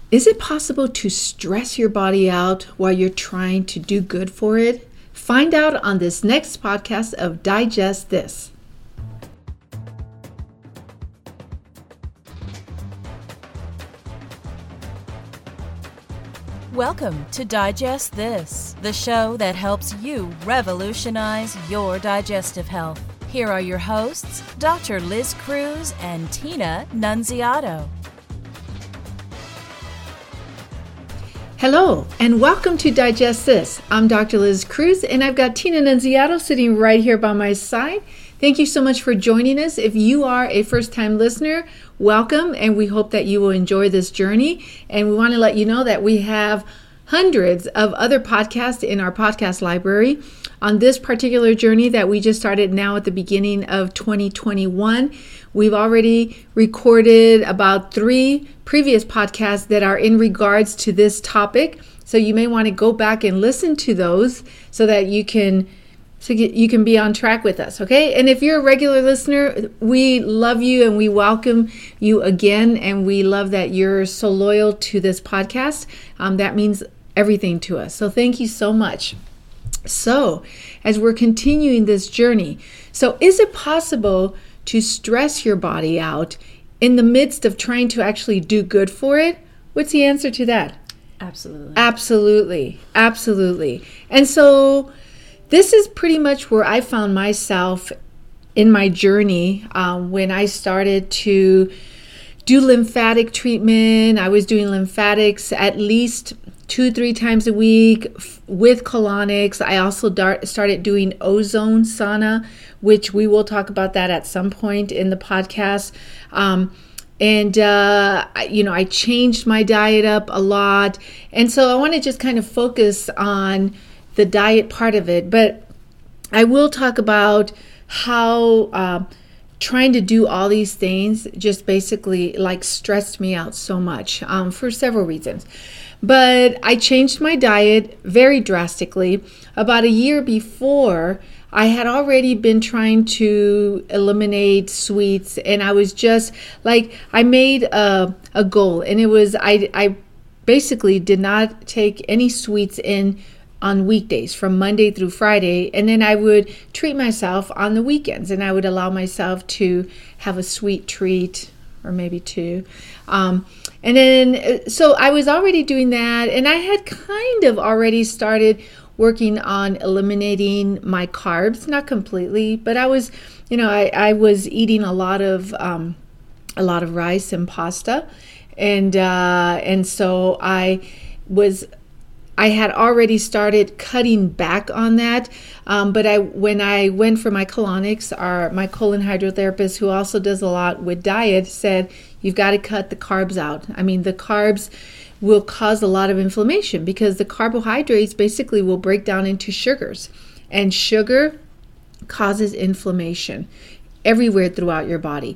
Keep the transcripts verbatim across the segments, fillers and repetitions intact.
Is it possible to stress your body out while you're trying to do good for it? Find out on this next podcast of Digest This. Welcome to Digest This, the show that helps you revolutionize your digestive health. Here are your hosts, Doctor Liz Cruz and Tina Nunziato. Hello, and welcome to Digest This. I'm Doctor Liz Cruz, and I've got Tina Nunziato sitting right here by my side. Thank you so much for joining us. If you are a first-time listener, welcome, and we hope that you will enjoy this journey. And we want to let you know that we have hundreds of other podcasts in our podcast library. On this particular journey that we just started now at the beginning of twenty twenty-one, we've already recorded about three previous podcasts that are in regards to this topic. So you may want to go back and listen to those so that you can so you can be on track with us, okay? And if you're a regular listener, we love you and we welcome you again. And we love that you're so loyal to this podcast. Um, that means everything to us. So thank you so much. So as we're continuing this journey, so is it possible to stress your body out in the midst of trying to actually do good for it? What's the answer to that? Absolutely. Absolutely. Absolutely. And so this is pretty much where I found myself in my journey um, when I started to do lymphatic treatment. I was doing lymphatics at least two, three times a week f- with colonics. I also dar- started doing ozone sauna, which we will talk about that at some point in the podcast. Um, and, uh, you know, I changed my diet up a lot. And so I want to just kind of focus on the diet part of it, but I will talk about how uh, trying to do all these things just basically like stressed me out so much um, for several reasons. But I changed my diet very drastically. About a year before, I had already been trying to eliminate sweets, and I was just like, I made a, a goal, and it was I I basically did not take any sweets in on weekdays from Monday through Friday, and then I would treat myself on the weekends, and I would allow myself to have a sweet treat or maybe two. Um, and then, so I was already doing that, and I had kind of already started working on eliminating my carbs, not completely, but I was, you know, I, I was eating a lot of, um, a lot of rice and pasta. And, uh, and so I was I had already started cutting back on that, um, but I when I went for my colonics, our my colon hydrotherapist, who also does a lot with diet, said you've got to cut the carbs out. I mean, the carbs will cause a lot of inflammation because the carbohydrates basically will break down into sugars, and sugar causes inflammation everywhere throughout your body.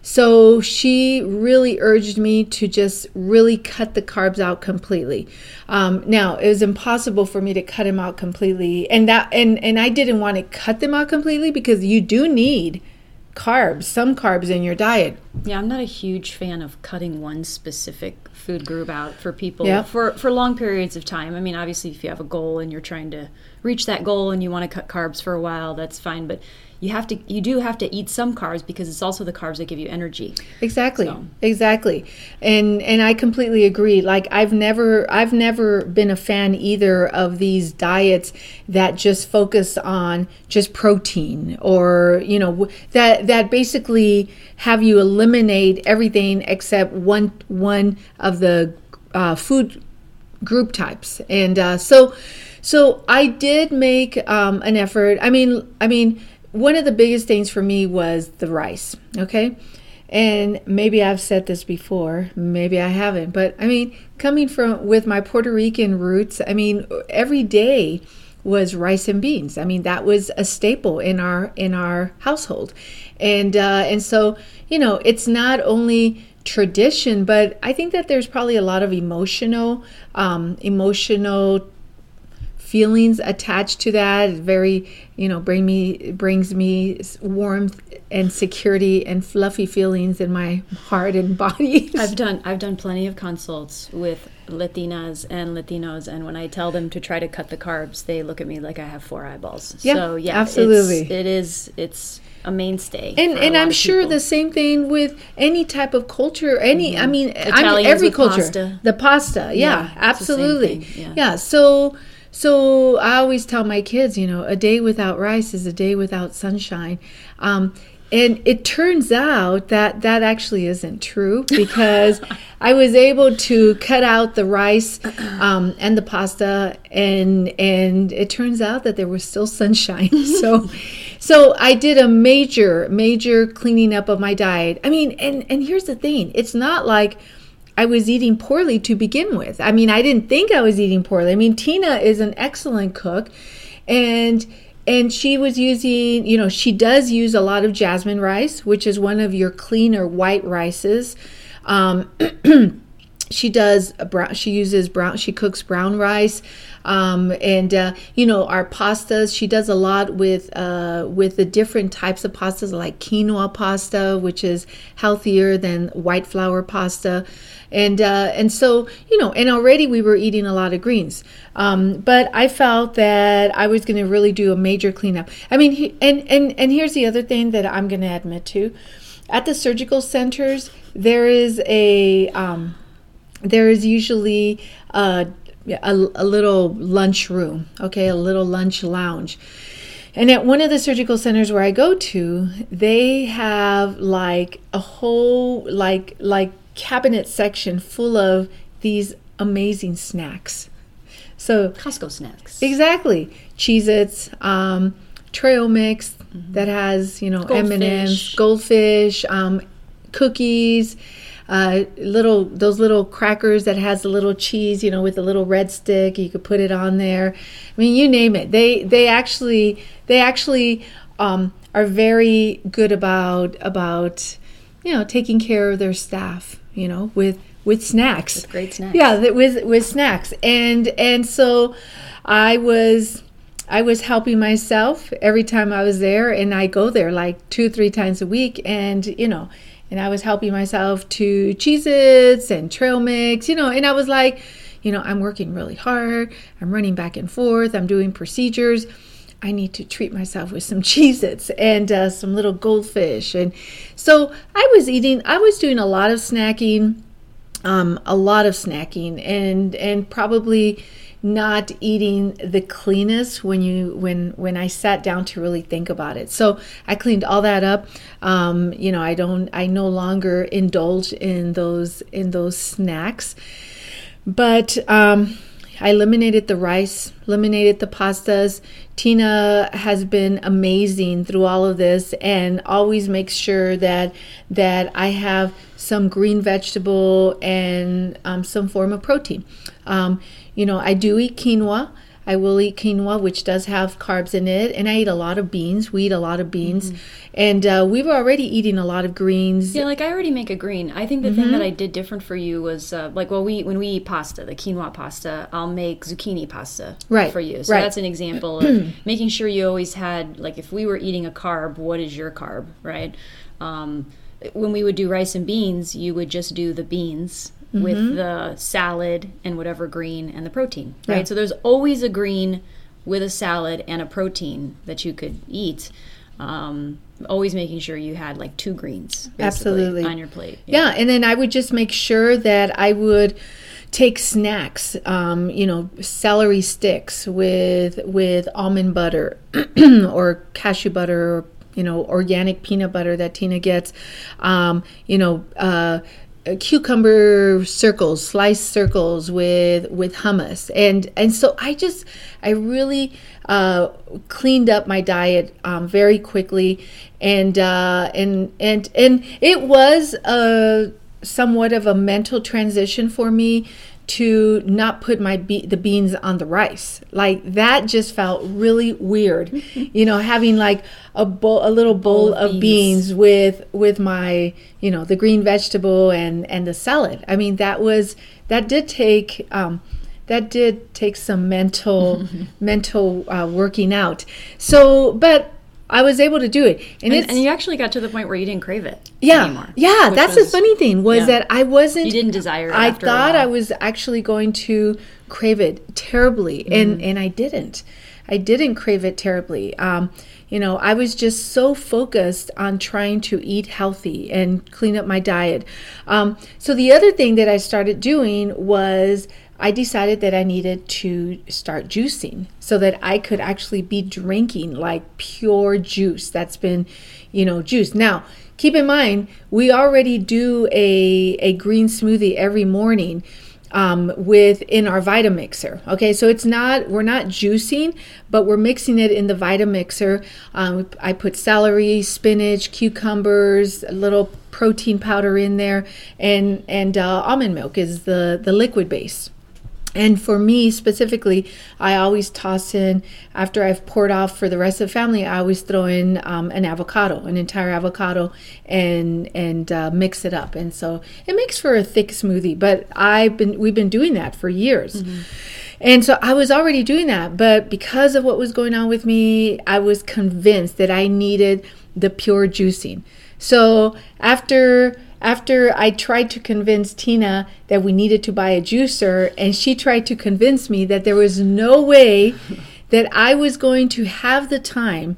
So she really urged me to just really cut the carbs out completely. Um, now, it was impossible for me to cut them out completely. And that and, and I didn't want to cut them out completely because you do need carbs, some carbs in your diet. Yeah, I'm not a huge fan of cutting one specific food group out for people yeah. for, for long periods of time. I mean, obviously, if you have a goal and you're trying to reach that goal and you want to cut carbs for a while, that's fine. But you have to, you do have to eat some carbs because it's also the carbs that give you energy. Exactly, so. exactly, and and I completely agree. Like I've never, I've never been a fan either of these diets that just focus on just protein, or you know that that basically have you eliminate everything except one one of the uh, food group types, and uh, so so I did make um, an effort. I mean, I mean. One of the biggest things for me was the rice, okay? And maybe I've said this before, maybe I haven't, but I mean, coming from with my Puerto Rican roots, I mean, every day was rice and beans. I mean, that was a staple in our in our household. And uh, and so, you know, it's not only tradition, but I think that there's probably a lot of emotional um, emotional feelings attached to that. Very, you know, bring me brings me warmth and security and fluffy feelings in my heart and body. I've done I've done plenty of consults with Latinas and Latinos, and when I tell them to try to cut the carbs, they look at me like I have four eyeballs. Yeah, so yeah, absolutely. It's, it is it's a mainstay. And and I'm sure people. the same thing with any type of culture. Any, mm-hmm. I mean, Italians I mean, every with culture. Pasta. The pasta, yeah, yeah absolutely, yeah. yeah. So so I always tell my kids, you know, a day without rice is a day without sunshine. Um, And it turns out that that actually isn't true, because I was able to cut out the rice um, and the pasta, and and it turns out that there was still sunshine. So so I did a major, major cleaning up of my diet. I mean, and, and here's the thing. It's not like I was eating poorly to begin with. I mean, I didn't think I was eating poorly. I mean, Tina is an excellent cook, and... And she was using, you know, she does use a lot of jasmine rice, which is one of your cleaner white rices. Um, she does, a brown, she uses brown, she cooks brown rice. Um, and, uh, you know, our pastas, she does a lot with, uh, with the different types of pastas, like quinoa pasta, which is healthier than white flour pasta. And, uh, and so, you know, and already we were eating a lot of greens. Um, but I felt that I was going to really do a major cleanup. I mean, he, and, and, and here's the other thing that I'm going to admit to. At the surgical centers, there is a, um, there is usually a, a, a little lunch room, okay, a little lunch lounge. And at one of the surgical centers where I go to, they have like a whole, like, like cabinet section full of these amazing snacks. So Costco snacks. Exactly. Cheez-Its, um, trail mix mm-hmm. that has, you know, Goldfish. M and M's, goldfish, um, cookies, uh, little those little crackers that has the little cheese, you know, with the little red stick. You could put it on there. I mean, you name it. They they actually they actually um, are very good about about you know taking care of their staff. You know, with with snacks. With great snacks. Yeah, with with snacks, and and so I was. I was helping myself every time I was there, and I go there like two, three times a week, and you know, and I was helping myself to Cheez-Its and trail mix, you know, and I was like, you know, I'm working really hard, I'm running back and forth, I'm doing procedures, I need to treat myself with some Cheez-Its and uh, some little goldfish, and so I was eating, I was doing a lot of snacking, um, a lot of snacking, and and probably not eating the cleanest when you when when I sat down to really think about it. So I cleaned all that up. Um, you know, I don't I no longer indulge in those in those snacks. But um, I eliminated the rice, eliminated the pastas. Tina has been amazing through all of this and always makes sure that that I have some green vegetable and um, some form of protein. Um, you know, I do eat quinoa. I will eat quinoa, which does have carbs in it. And I eat a lot of beans. We eat a lot of beans. Mm-hmm. And uh, we were already eating a lot of greens. Yeah, like I already make a green. I think the mm-hmm. thing that I did different for you was, uh, like, well, we when we eat pasta, the quinoa pasta, I'll make zucchini pasta right. for you. So right. that's an example of making sure you always had, like, if we were eating a carb, what is your carb, right? Um, when we would do rice and beans, you would just do the beans mm-hmm. with the salad and whatever green and the protein, right? Yeah. So there's always a green with a salad and a protein that you could eat. Um, always making sure you had like two greens absolutely on your plate. Yeah. yeah, and then I would just make sure that I would take snacks, um, you know, celery sticks with with almond butter or cashew butter, or you know, organic peanut butter that Tina gets, um, you know, uh, cucumber circles, sliced circles with with hummus, and and so I just I really uh, cleaned up my diet um, very quickly, and uh, and and and it was a somewhat of a mental transition for me to not put my be- the beans on the rice. Like that just felt really weird, you know, having like a bowl, a little bowl, bowl of, of beans. beans with with my, you know, the green vegetable and and the salad. I mean, that was that did take um, that did take some mental mental uh, working out. So, but I was able to do it, and, and, and you actually got to the point where you didn't crave it yeah, anymore. Yeah, that's was, the funny thing was yeah. that I wasn't. You didn't desire it. I after thought a while. I was actually going to crave it terribly, mm-hmm. and and I didn't. I didn't crave it terribly. Um, you know, I was just so focused on trying to eat healthy and clean up my diet. Um, so the other thing that I started doing was I decided that I needed to start juicing so that I could actually be drinking like pure juice that's been, you know, juiced. Now, keep in mind, we already do a, a green smoothie every morning. Um, with in our Vitamixer. Okay, so it's not, we're not juicing, but we're mixing it in the Vitamixer. Um, I put celery, spinach, cucumbers, a little protein powder in there, and and uh, almond milk is the, the liquid base. And for me specifically, I always toss in, after I've poured off for the rest of the family, I always throw in um, an avocado, an entire avocado, and and uh, mix it up. And so it makes for a thick smoothie. But I've been we've been doing that for years. Mm-hmm. And so I was already doing that. But because of what was going on with me, I was convinced that I needed the pure juicing. So after... After I tried to convince Tina that we needed to buy a juicer, and she tried to convince me that there was no way that I was going to have the time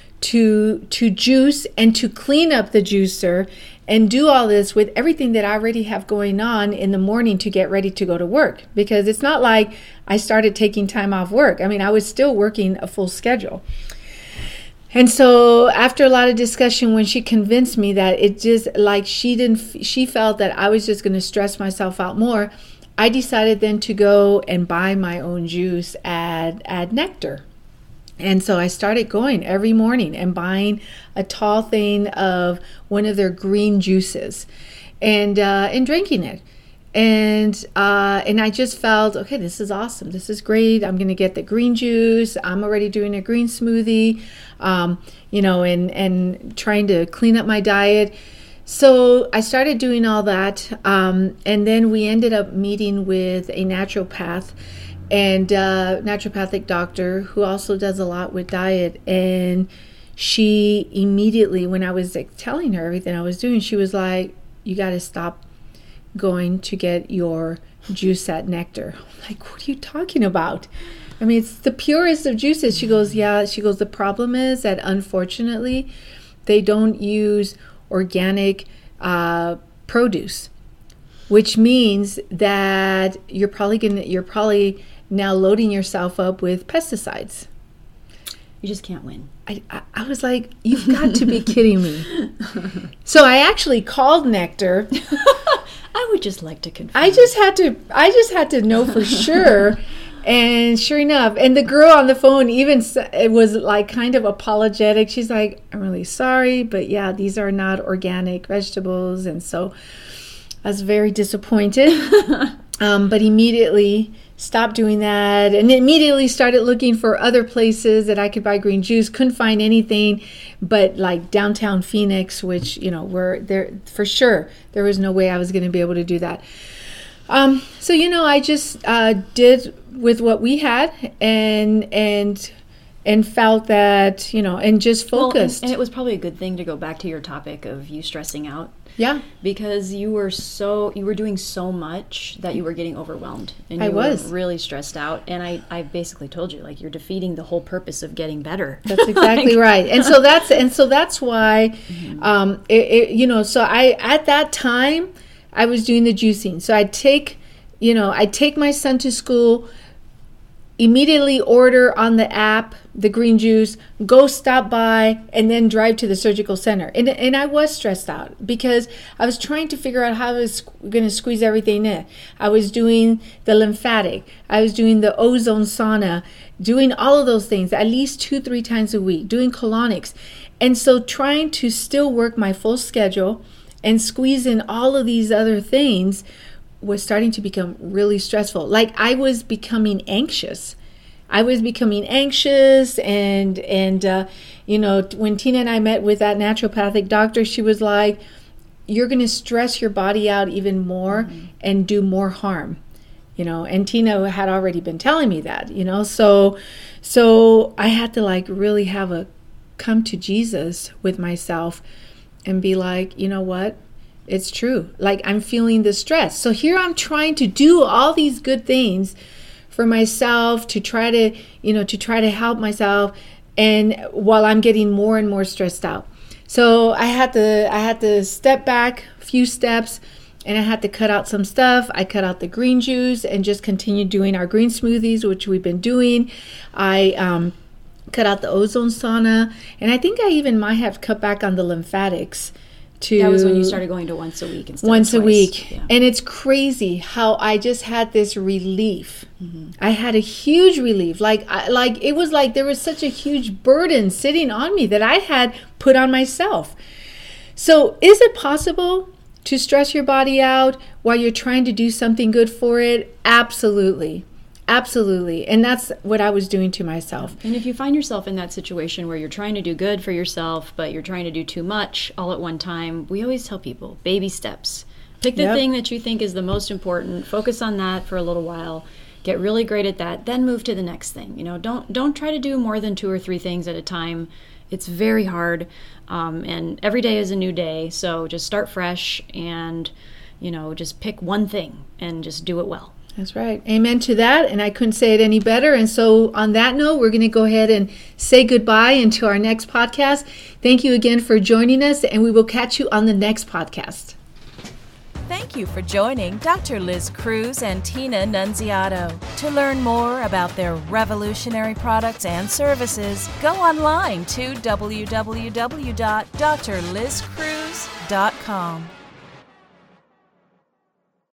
to to juice and to clean up the juicer and do all this with everything that I already have going on in the morning to get ready to go to work. Because it's not like I started taking time off work. I mean, I was still working a full schedule. And so after a lot of discussion, when she convinced me that it just like she didn't, she felt that I was just going to stress myself out more, I decided then to go and buy my own juice at, at Nectar. And so I started going every morning and buying a tall thing of one of their green juices and, uh, and drinking it. And uh, and I just felt, okay, this is awesome. This is great. I'm going to get the green juice. I'm already doing a green smoothie, um, you know, and, and trying to clean up my diet. So I started doing all that. Um, and then we ended up meeting with a naturopath and uh, naturopathic doctor who also does a lot with diet. And she immediately, when I was like, telling her everything I was doing, she was like, you got to stop going to get your juice at Nectar. I'm like, what are you talking about? I mean, it's the purest of juices. She goes, yeah. She goes, the problem is that unfortunately they don't use organic uh, produce, which means that you're probably gonna you're probably now loading yourself up with pesticides. You just can't win. I, I, I was like, you've got to be kidding me. So I actually called Nectar. I would just like to confirm. I just had to I just had to know for sure. And sure enough, and the girl on the phone even it was like kind of apologetic. She's like, I'm really sorry, but yeah, these are not organic vegetables. And so I was very disappointed. um, but immediately stopped doing that and immediately started looking for other places that I could buy green juice. Couldn't find anything but like downtown Phoenix, which, you know, were there for sure. There was no way I was going to be able to do that. Um, so, you know, I just uh, did with what we had and and and felt that, you know, and just focused. Well, and, and it was probably a good thing to go back to your topic of you stressing out. Yeah. Because you were so, you were doing so much that you were getting overwhelmed. And you I was. were really stressed out. And I, I basically told you, like, you're defeating the whole purpose of getting better. That's exactly like, right. And so that's, and so that's why, mm-hmm. um, it, it, you know, so I, at that time, I was doing the juicing. So I'd take, you know, I'd take my son to school, immediately order on the app the green juice, go stop by, and then drive to the surgical center. And and I was stressed out because I was trying to figure out how I was going to squeeze everything in. I was doing the lymphatic. I was doing the ozone sauna, doing all of those things at least two, three times a week, doing colonics. And so trying to still work my full schedule and squeeze in all of these other things was starting to become really stressful. Like I was becoming anxious. I was becoming anxious and, and uh, you know, when Tina and I met with that naturopathic doctor, she was like, you're going to stress your body out even more mm-hmm. and do more harm. you know, and Tina had already been telling me that, you know, so, so I had to like really have a come to Jesus with myself and be like, you know what? It's true. Like, I'm feeling the stress. So here I'm trying to do all these good things for myself to try to, you know, to try to help myself. And while I'm getting more and more stressed out. So I had to, I had to step back a few steps, and I had to cut out some stuff. I cut out the green juice and just continue doing our green smoothies, which we've been doing. I um, cut out the ozone sauna. And I think I even might have cut back on the lymphatics. To that was when you started going to once a week instead once of twice. a week. Yeah. And it's crazy how I just had this relief. Mm-hmm. I had a huge relief. Like, I, like it was like there was such a huge burden sitting on me that I had put on myself. So is it possible to stress your body out while you're trying to do something good for it? Absolutely. Absolutely. And that's what I was doing to myself. And if you find yourself in that situation where you're trying to do good for yourself, but you're trying to do too much all at one time, we always tell people, baby steps. Pick the Yep. thing that you think is the most important, focus on that for a little while, get really great at that, then move to the next thing. You know, don't don't try to do more than two or three things at a time. It's very hard, um, and every day is a new day, so just start fresh and, you know, just pick one thing and just do it well. That's right. Amen to that. And I couldn't say it any better. And so on that note, we're going to go ahead and say goodbye until our next podcast. Thank you again for joining us, and we will catch you on the next podcast. Thank you for joining Doctor Liz Cruz and Tina Nunziato. To learn more about their revolutionary products and services, go online to w w w dot d r liz cruz dot com.